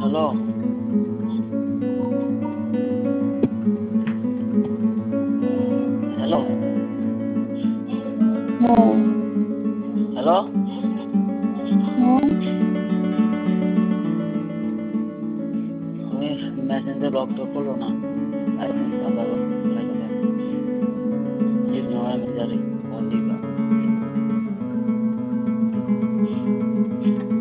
Hello. Hello. হ্যাঁ, hello. হ্যাঁ, তুমি মেসেঞ্জার লক তো করলো না। আইফোন সাদা লাগে দেন। প্লিজ নো মেসেঞ্জারে ফোন দিবা।